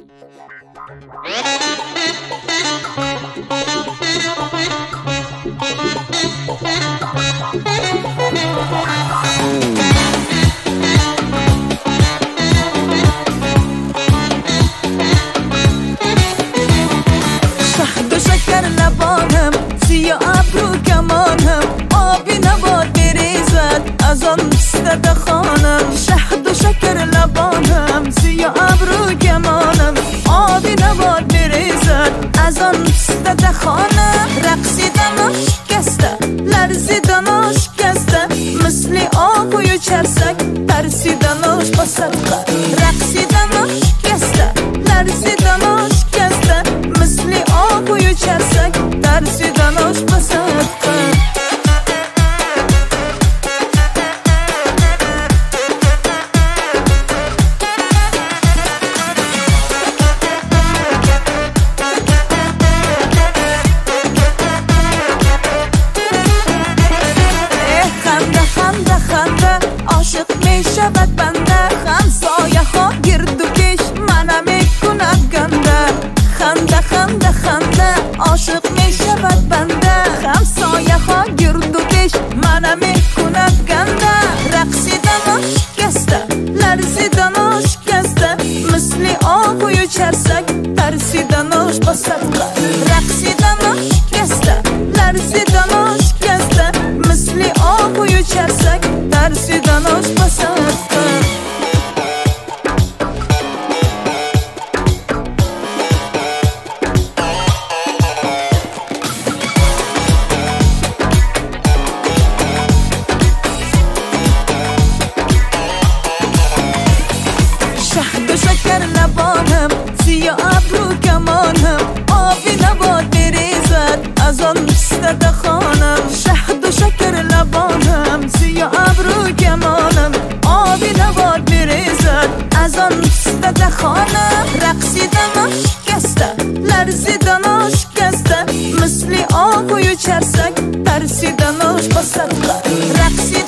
شهد و شکر لبانم، سیاه ابرو کمانم، آبی نباد بریزد از آن پسته خانم. شهد و شکر لبانم، سیاه ابرو کمانم، آبی نباد بریزد از آن پسته خانم. رقصیدن شکسته، لرزیدن شکسته، مثل آهوی چرسک ترسیدنش با صدقه. رقصیدن شکسته، لرزیدن شکسته، مثل آهوی چرسک ترسیدنش با صدقه. عاشق می شود بنده، همسایه ها گرد و پیش منم میکند گنده. خنده خنده خنده عاشق می شود بنده، همسایه ها گرد و پیش منم میکند گنده. رقصیدن شکسته، لرزیدن شکسته، مثل آهوی چرسک ترسیدنش با صدقه. رقصیدن شکسته، لرزیدن شکسته، مثل آهوی چرسک ترسیدنش با صدقه. شهد و شکر لبانم، سیاه ابرو کمانم، آبی نباد بریزد از آن پسته خانم. شهد و شکر لبانم، سیاه ابرو کمانم، آبی نباد بریزد از آن پسته خانم. رقصیدن شکسته، لرزیدن شکسته، مثل آهوی چرسک ترسیدنش با صدقه.